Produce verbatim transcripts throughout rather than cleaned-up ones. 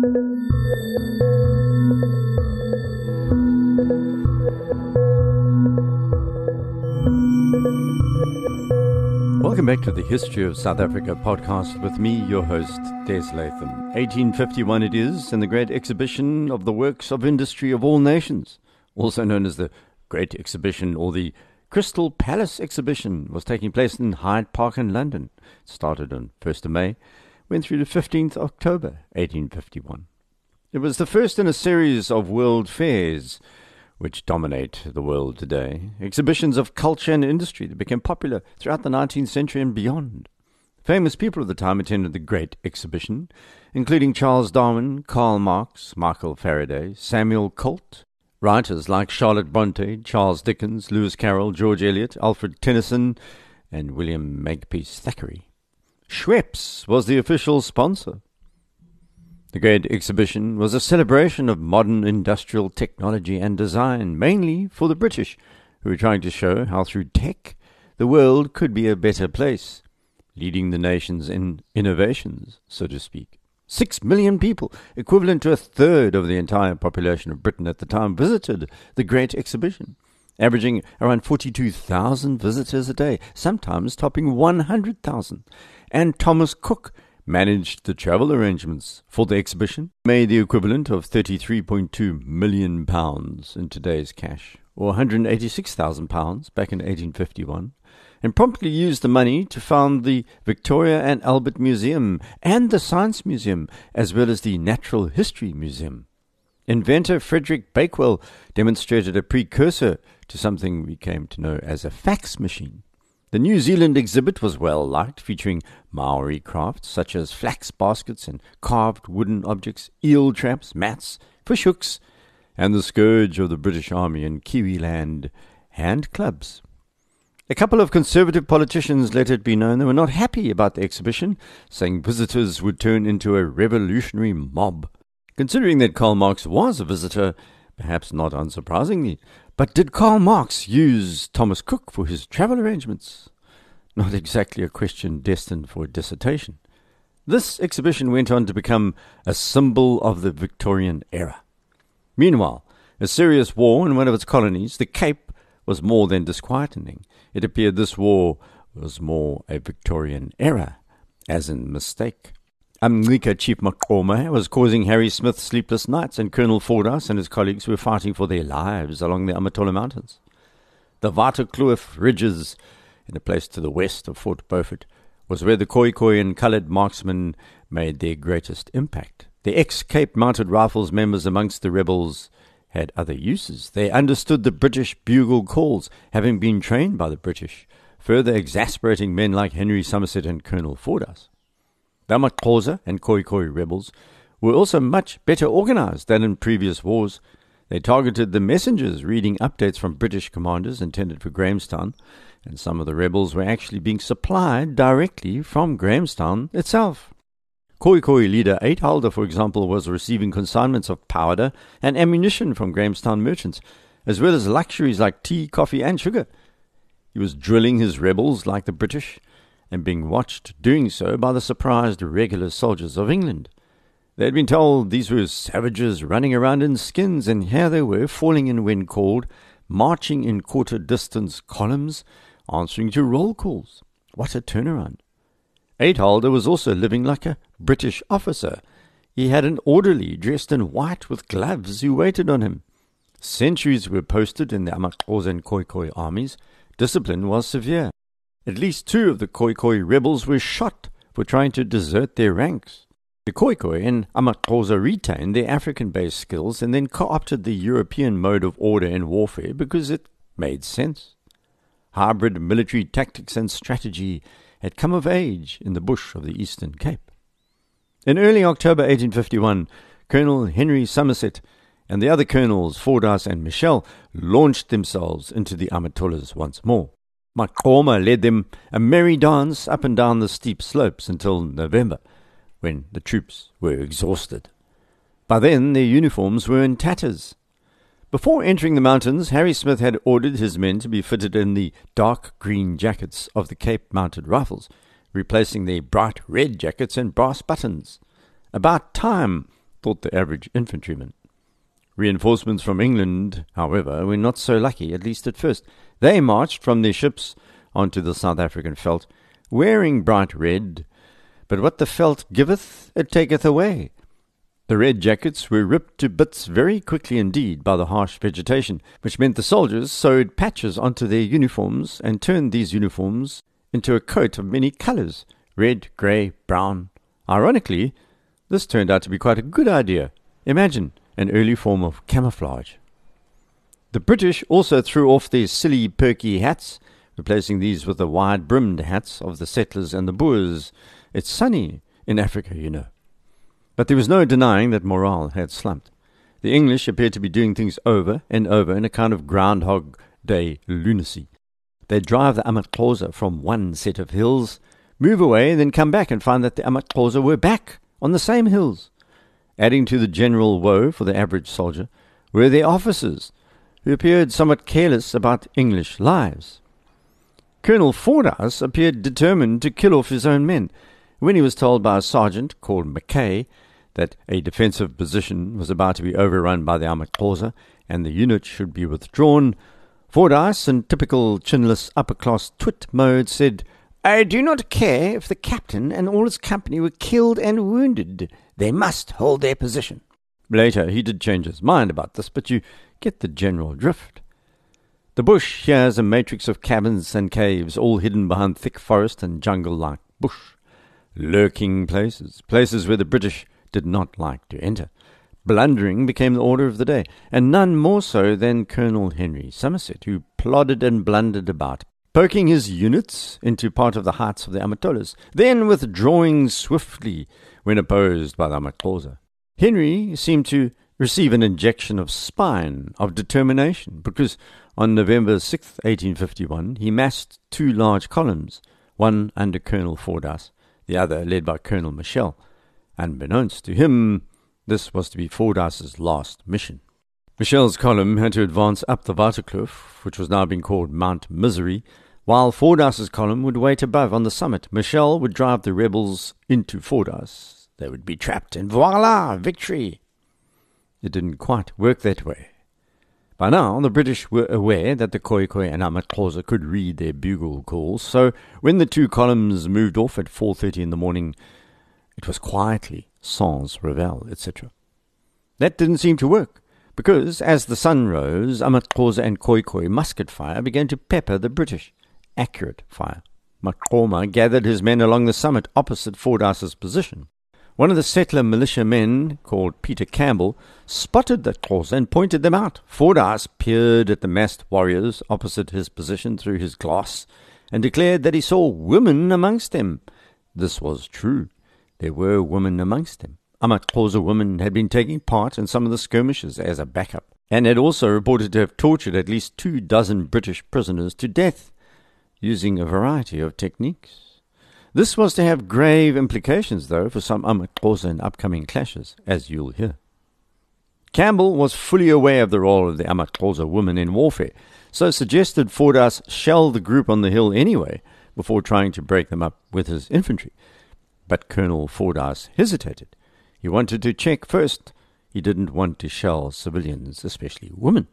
Welcome back to the History of South Africa podcast with me, your host, Des Latham. eighteen fifty-one it is, and the Great Exhibition of the Works of Industry of All Nations, also known as the Great Exhibition or the Crystal Palace Exhibition, was taking place in Hyde Park in London. It started on first of May, went through to fifteenth of October, eighteen fifty-one. It was the first in a series of world fairs which dominate the world today, exhibitions of culture and industry that became popular throughout the nineteenth century and beyond. Famous people of the time attended the Great Exhibition, including Charles Darwin, Karl Marx, Michael Faraday, Samuel Colt, writers like Charlotte Bronte, Charles Dickens, Lewis Carroll, George Eliot, Alfred Tennyson, and William Makepeace Thackeray. Schweppes was the official sponsor. The Great Exhibition was a celebration of modern industrial technology and design, mainly for the British, who were trying to show how through tech the world could be a better place, leading the nations in innovations, so to speak. Six million people, equivalent to a third of the entire population of Britain at the time, visited the Great Exhibition, averaging around forty-two thousand visitors a day, sometimes topping one hundred thousand. And Thomas Cook managed the travel arrangements for the exhibition, made the equivalent of thirty-three point two million pounds in today's cash, or one hundred eighty-six thousand pounds back in eighteen fifty-one, and promptly used the money to found the Victoria and Albert Museum and the Science Museum, as well as the Natural History Museum. Inventor Frederick Bakewell demonstrated a precursor to something we came to know as a fax machine. The New Zealand exhibit was well liked, featuring Maori crafts such as flax baskets and carved wooden objects, eel traps, mats, fish hooks, and the scourge of the British Army in Kiwiland, hand clubs. A couple of conservative politicians let it be known they were not happy about the exhibition, saying visitors would turn into a revolutionary mob. Considering that Karl Marx was a visitor, perhaps not unsurprisingly, but did Karl Marx use Thomas Cook for his travel arrangements? Not exactly a question destined for a dissertation. This exhibition went on to become a symbol of the Victorian era. Meanwhile, a serious war in one of its colonies, the Cape, was more than disquieting. It appeared this war was more a Victorian era, as in mistake. Umngika Chief Maqoma was causing Harry Smith sleepless nights, and Colonel Fordyce and his colleagues were fighting for their lives along the Amatola Mountains. The Waterkloof Ridges, in a place to the west of Fort Beaufort, was where the Khoikhoi and coloured marksmen made their greatest impact. The ex-Cape Mounted Rifles members amongst the rebels had other uses. They understood the British bugle calls, having been trained by the British, further exasperating men like Henry Somerset and Colonel Fordyce. The Amaxhosa and Khoikhoi rebels were also much better organized than in previous wars. They targeted the messengers reading updates from British commanders intended for Grahamstown, and some of the rebels were actually being supplied directly from Grahamstown itself. Khoikhoi leader Uithalder, for example, was receiving consignments of powder and ammunition from Grahamstown merchants, as well as luxuries like tea, coffee, and sugar. He was drilling his rebels like the British, and being watched doing so by the surprised regular soldiers of England. They had been told these were savages running around in skins, and here they were, falling in when called, marching in quarter-distance columns, answering to roll calls. What a turnaround. Uithalder was also living like a British officer. He had an orderly dressed in white with gloves who waited on him. Sentries were posted in the Amaxhosa and Khoikhoi armies. Discipline was severe. At least two of the Khoikhoi rebels were shot for trying to desert their ranks. The Khoikhoi and Amaxhosa retained their African-based skills and then co-opted the European mode of order in warfare because it made sense. Hybrid military tactics and strategy had come of age in the bush of the Eastern Cape. In early October eighteen fifty-one, Colonel Henry Somerset and the other colonels, Fordyce and Michel, launched themselves into the Amatolas once more. Maqoma led them a merry dance up and down the steep slopes until November, when the troops were exhausted. By then their uniforms were in tatters. Before entering the mountains, Harry Smith had ordered his men to be fitted in the dark green jackets of the Cape Mounted Rifles, replacing their bright red jackets and brass buttons. About time thought the average infantryman. Reinforcements from England, however, were not so lucky, at least at first. They marched from their ships onto the South African veldt, wearing bright red, but what the veldt giveth, it taketh away. The red jackets were ripped to bits very quickly indeed by the harsh vegetation, which meant the soldiers sewed patches onto their uniforms and turned these uniforms into a coat of many colours, red, grey, brown. Ironically, this turned out to be quite a good idea. Imagine an early form of camouflage. The British also threw off their silly, perky hats, replacing these with the wide-brimmed hats of the settlers and the Boers. It's sunny in Africa, you know. But there was no denying that morale had slumped. The English appeared to be doing things over and over in a kind of Groundhog Day lunacy. They'd drive the Amakhoza from one set of hills, move away, and then come back and find that the Amakhoza were back on the same hills. Adding to the general woe for the average soldier were their officers, who appeared somewhat careless about English lives. Colonel Fordyce appeared determined to kill off his own men. When he was told by a sergeant called Mackay that a defensive position was about to be overrun by the Amakhoza and the unit should be withdrawn, Fordyce, in typical chinless upper-class twit mode, said, "I do not care if the captain and all his company were killed and wounded. They must hold their position." Later he did change his mind about this, but you get the general drift. The bush here is a matrix of cabins and caves, all hidden behind thick forest and jungle-like bush. Lurking places, places where the British did not like to enter. Blundering became the order of the day, and none more so than Colonel Henry Somerset, who plodded and blundered about, poking his units into part of the heights of the Amatolas, then withdrawing swiftly when opposed by the Amakhoza. Henry seemed to receive an injection of spine, of determination, because on November sixth, eighteen fifty-one, he massed two large columns, one under Colonel Fordyce, the other led by Colonel Michel. Unbeknownst to him, this was to be Fordyce's last mission. Michel's column had to advance up the Waterkloof, which was now being called Mount Misery, while Fordyce's column would wait above on the summit. Michel would drive the rebels into Fordyce. They would be trapped, and voila, victory! It didn't quite work that way. By now, the British were aware that the Khoikhoi and Amakhoza could read their bugle calls, so when the two columns moved off at four thirty in the morning, it was quietly, sans revel, et cetera. That didn't seem to work, because as the sun rose, Amakhoza and Khoikhoi musket fire began to pepper the British. Accurate fire. Maqoma gathered his men along the summit opposite Fordyce's position. One of the settler militia men, called Peter Campbell, spotted the Xhosa and pointed them out. Fordyce peered at the massed warriors opposite his position through his glass and declared that he saw women amongst them. This was true. There were women amongst them. Amakhoza women had been taking part in some of the skirmishes as a backup, and had also reported to have tortured at least two dozen British prisoners to death, using a variety of techniques. This was to have grave implications, though, for some Amakhoza and upcoming clashes, as you'll hear. Campbell was fully aware of the role of the Amakhoza women in warfare, so suggested Fordyce shell the group on the hill anyway, before trying to break them up with his infantry. But Colonel Fordyce hesitated. He wanted to check first. He didn't want to shell civilians, especially women.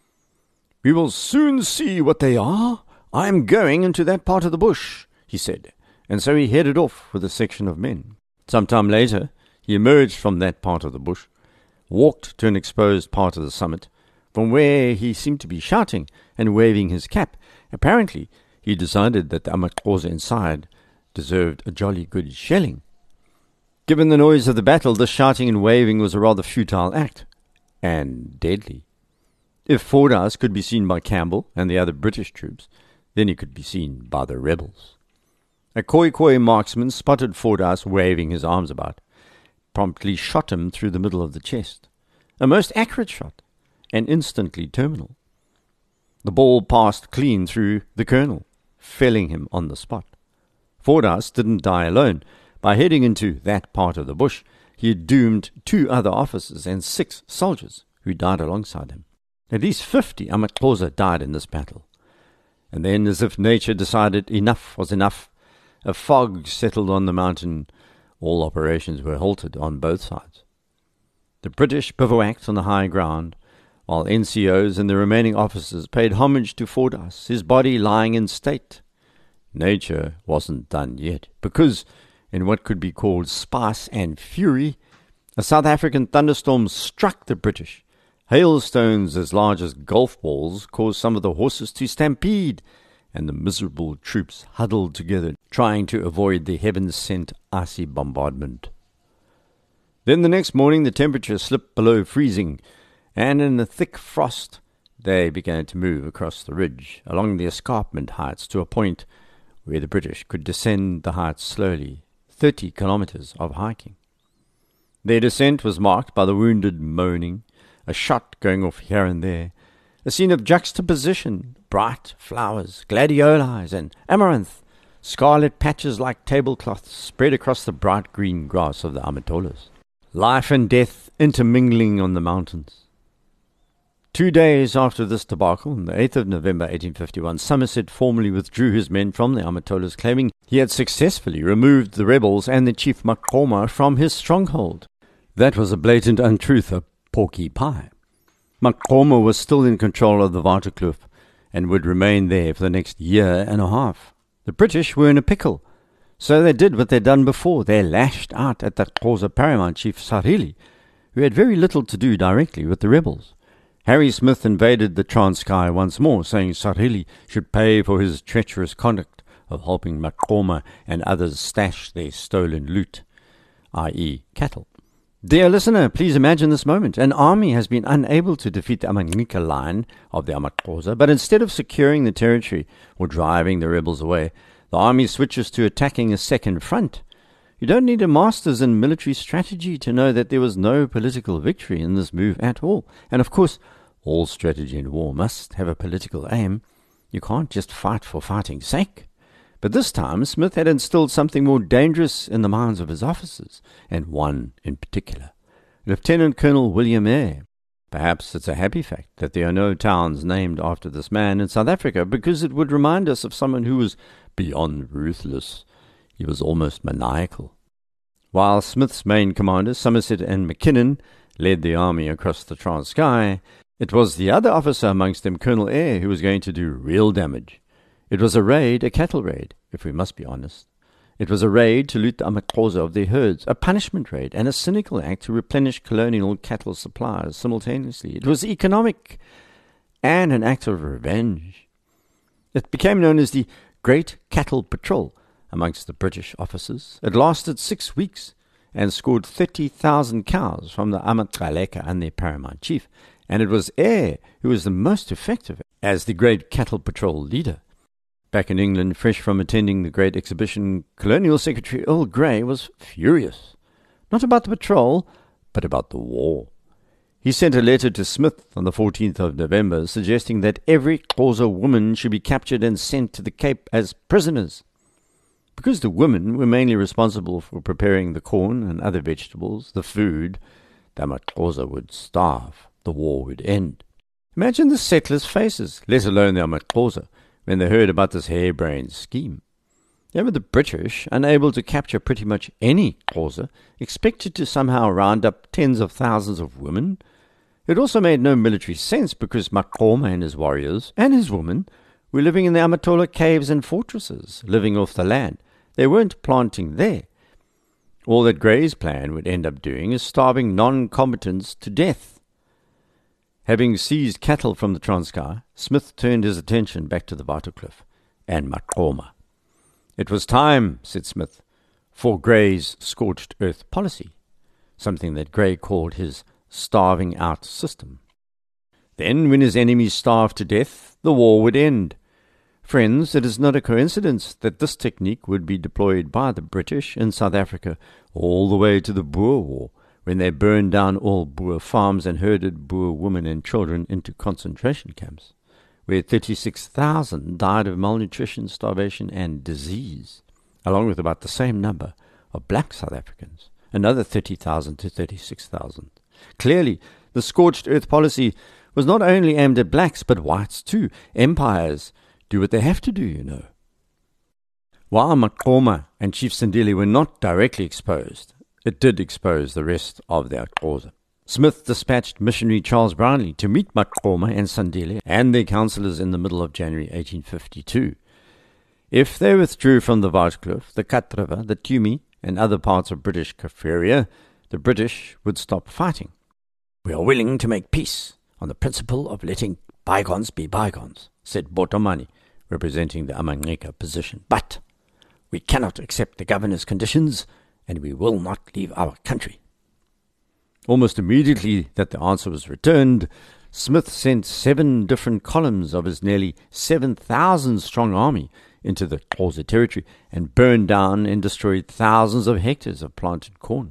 "We will soon see what they are. I am going into that part of the bush," he said. And so he headed off with a section of men. Some time later, he emerged from that part of the bush, walked to an exposed part of the summit, from where he seemed to be shouting and waving his cap. Apparently, he decided that the Amakhoza inside deserved a jolly good shelling. Given the noise of the battle, this shouting and waving was a rather futile act, and deadly. If Fordyce could be seen by Campbell and the other British troops, then he could be seen by the rebels. A Khoikhoi marksman spotted Fordyce waving his arms about, promptly shot him through the middle of the chest. A most accurate shot, and instantly terminal. The ball passed clean through the colonel, felling him on the spot. Fordyce didn't die alone. By heading into that part of the bush, he had doomed two other officers and six soldiers who died alongside him. At least fifty Amakhoza died in this battle. And then, as if nature decided enough was enough, a fog settled on the mountain. All operations were halted on both sides. The British bivouacked on the high ground, while N C Os and the remaining officers paid homage to Fordyce, his body lying in state. Nature wasn't done yet, because, in what could be called spice and fury, a South African thunderstorm struck the British. Hailstones as large as golf balls caused some of the horses to stampede, and the miserable troops huddled together, trying to avoid the heaven-sent icy bombardment. Then the next morning the temperature slipped below freezing, and in the thick frost they began to move across the ridge, along the escarpment heights, to a point where the British could descend the heights slowly, thirty kilometres of hiking. Their descent was marked by the wounded moaning, a shot going off here and there, a scene of juxtaposition, bright flowers, gladiolus and amaranth, scarlet patches like tablecloths spread across the bright green grass of the Amatolas. Life and death intermingling on the mountains. Two days after this debacle, on the eighth of November eighteen fifty-one, Somerset formally withdrew his men from the Amatolas, claiming he had successfully removed the rebels and the chief Maqoma from his stronghold. That was a blatant untruth, a porky pie. Maqoma was still in control of the Waterkloof and would remain there for the next year and a half. The British were in a pickle, so they did what they'd done before. They lashed out at that Xhosa paramount chief Sarili, who had very little to do directly with the rebels. Harry Smith invaded the Transkei once more, saying Sarili should pay for his treacherous conduct of helping Maqoma and others stash their stolen loot, that is cattle. Dear listener, please imagine this moment. An army has been unable to defeat the Amanika line of the Amaxhosa, but instead of securing the territory or driving the rebels away, the army switches to attacking a second front. You don't need a master's in military strategy to know that there was no political victory in this move at all. And of course, all strategy in war must have a political aim. You can't just fight for fighting's sake. But this time, Smith had instilled something more dangerous in the minds of his officers, and one in particular, Lieutenant Colonel William Eyre. Perhaps it's a happy fact that there are no towns named after this man in South Africa, because it would remind us of someone who was beyond ruthless. He was almost maniacal. While Smith's main commanders, Somerset and Mackinnon, led the army across the Transkei, it was the other officer amongst them, Colonel Eyre, who was going to do real damage. It was a raid, a cattle raid, if we must be honest. It was a raid to loot the Amaxhosa of their herds, a punishment raid, and a cynical act to replenish colonial cattle supplies simultaneously. It was economic and an act of revenge. It became known as the Great Cattle Patrol amongst the British officers. It lasted six weeks and scored thirty thousand cows from the Amaxaleka and their paramount chief, and it was Eyre who was the most effective as the Great Cattle Patrol leader. Back in England, fresh from attending the Great Exhibition, Colonial Secretary Earl Grey was furious. Not about the patrol, but about the war. He sent a letter to Smith on the fourteenth of November suggesting that every Xhosa woman should be captured and sent to the Cape as prisoners. Because the women were mainly responsible for preparing the corn and other vegetables, the food, the Amaxhosa would starve. The war would end. Imagine the settlers' faces, let alone the Amaxhosa, when they heard about this harebrained scheme. They were the British, unable to capture pretty much any Xhosa, expected to somehow round up tens of thousands of women. It also made no military sense because Maqoma and his warriors, and his women, were living in the Amatola caves and fortresses, living off the land. They weren't planting there. All that Grey's plan would end up doing is starving non-combatants to death. Having seized cattle from the Transkei, Smith turned his attention back to the Waterkloof and Maqoma. It was time, said Smith, for Grey's scorched earth policy, something that Grey called his starving out system. Then, when his enemies starved to death, the war would end. Friends, it is not a coincidence that this technique would be deployed by the British in South Africa all the way to the Boer War, when they burned down all Boer farms and herded Boer women and children into concentration camps, where thirty-six thousand died of malnutrition, starvation, and disease, along with about the same number of black South Africans, another thirty thousand to thirty-six thousand. Clearly, the scorched earth policy was not only aimed at blacks, but whites too. Empires do what they have to do, you know. While Maqoma and Chief Sindili were not directly exposed, it did expose the rest of the Xhosa. Smith dispatched missionary Charles Brownlee to meet Maqoma and Sandile and their councillors in the middle of January eighteen fifty-two. If they withdrew from the Waterkloof, the Kat River, the Tumi, and other parts of British Kaffraria, the British would stop fighting. "We are willing to make peace on the principle of letting bygones be bygones," said Botomani, representing the Amangeka position. "But we cannot accept the governor's conditions, and we will not leave our country." Almost immediately that the answer was returned, Smith sent seven different columns of his nearly seven thousand strong army into the Xhosa territory and burned down and destroyed thousands of hectares of planted corn.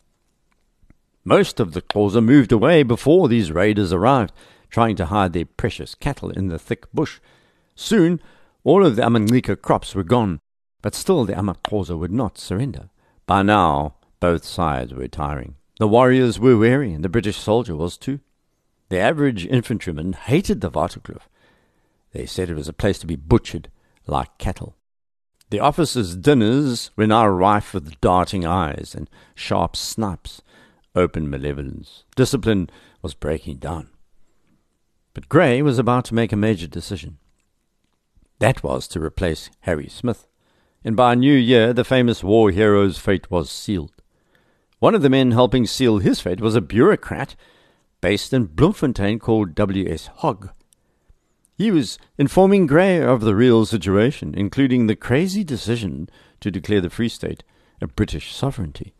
Most of the Xhosa moved away before these raiders arrived, trying to hide their precious cattle in the thick bush. Soon, all of the Amangeka crops were gone, but still the AmaXhosa would not surrender. By now, both sides were tiring. The warriors were weary, and the British soldier was too. The average infantryman hated the Waterkloof. They said it was a place to be butchered like cattle. The officers' dinners were now rife with darting eyes and sharp snipes, open malevolence. Discipline was breaking down. But Grey was about to make a major decision. That was to replace Harry Smith. And by New Year, the famous war hero's fate was sealed. One of the men helping seal his fate was a bureaucrat based in Bloemfontein called W S Hogg. He was informing Grey of the real situation, including the crazy decision to declare the Free State a British sovereignty.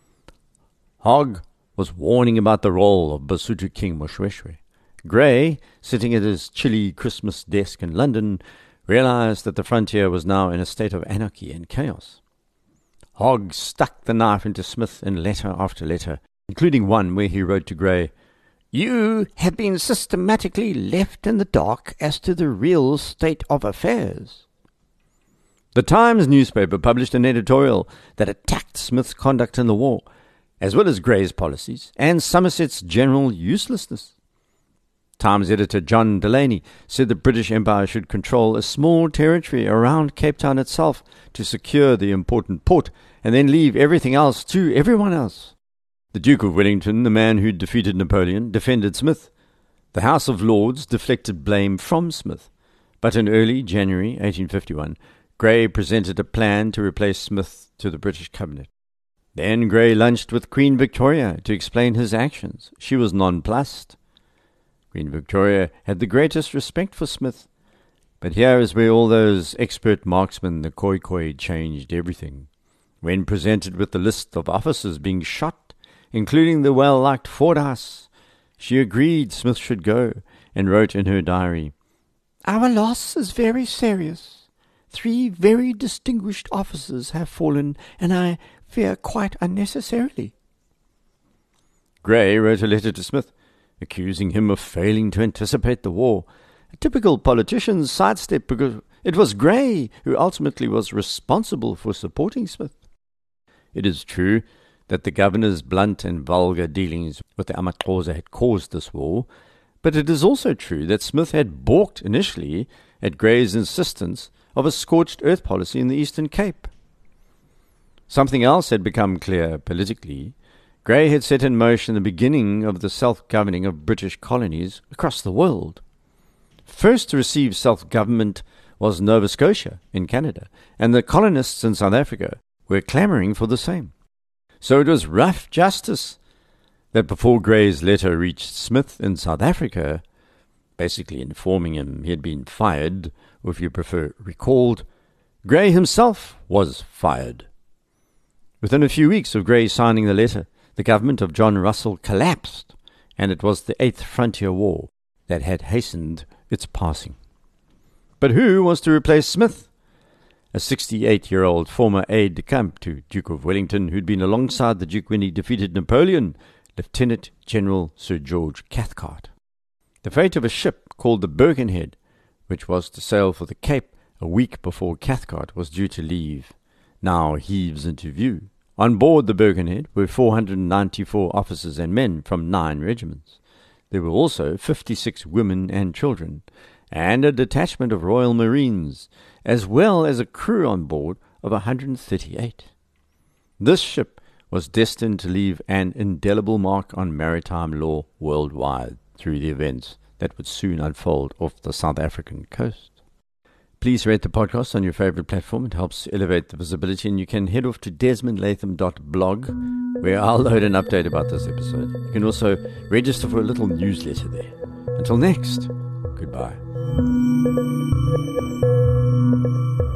Hogg was warning about the role of Basotho King Moshoeshoe. Grey, sitting at his chilly Christmas desk in London, realized that the frontier was now in a state of anarchy and chaos. Hogg stuck the knife into Smith in letter after letter, including one where he wrote to Grey, "You have been systematically left in the dark as to the real state of affairs." The Times newspaper published an editorial that attacked Smith's conduct in the war, as well as Grey's policies, and Somerset's general uselessness. Times editor John Delaney said the British Empire should control a small territory around Cape Town itself to secure the important port, and then leave everything else to everyone else. The Duke of Wellington, the man who defeated Napoleon, defended Smith. The House of Lords deflected blame from Smith. But in early January eighteen fifty-one, Grey presented a plan to replace Smith to the British cabinet. Then Grey lunched with Queen Victoria to explain his actions. She was nonplussed. Queen Victoria had the greatest respect for Smith, but here is where all those expert marksmen, the Khoikhoi, changed everything. When presented with the list of officers being shot, including the well-liked Fordyce, she agreed Smith should go, and wrote in her diary, "Our loss is very serious. Three very distinguished officers have fallen, and I fear quite unnecessarily." Grey wrote a letter to Smith, accusing him of failing to anticipate the war, a typical politician's sidestep because it was Grey who ultimately was responsible for supporting Smith. It is true that the governor's blunt and vulgar dealings with the AmaXhosa had caused this war, but it is also true that Smith had balked initially at Grey's insistence of a scorched earth policy in the Eastern Cape. Something else had become clear politically. Grey had set in motion the beginning of the self-governing of British colonies across the world. First to receive self-government was Nova Scotia in Canada, and the colonists in South Africa were clamouring for the same. So it was rough justice that before Grey's letter reached Smith in South Africa, basically informing him he had been fired, or if you prefer, recalled, Grey himself was fired. Within a few weeks of Grey signing the letter, the government of John Russell collapsed, and it was the Eighth Frontier War that had hastened its passing. But who was to replace Smith? A sixty-eight-year-old former aide-de-camp to Duke of Wellington who'd been alongside the Duke when he defeated Napoleon, Lieutenant General Sir George Cathcart. The fate of a ship called the Birkenhead, which was to sail for the Cape a week before Cathcart was due to leave, now heaves into view. On board the Birkenhead were four hundred ninety-four officers and men from nine regiments. There were also fifty-six women and children, and a detachment of Royal Marines, as well as a crew on board of one hundred thirty-eight. This ship was destined to leave an indelible mark on maritime law worldwide through the events that would soon unfold off the South African coast. Please rate the podcast on your favorite platform. It helps elevate the visibility, and you can head off to desmond latham dot blog, where I'll load an update about this episode. You can also register for a little newsletter there. Until next, goodbye.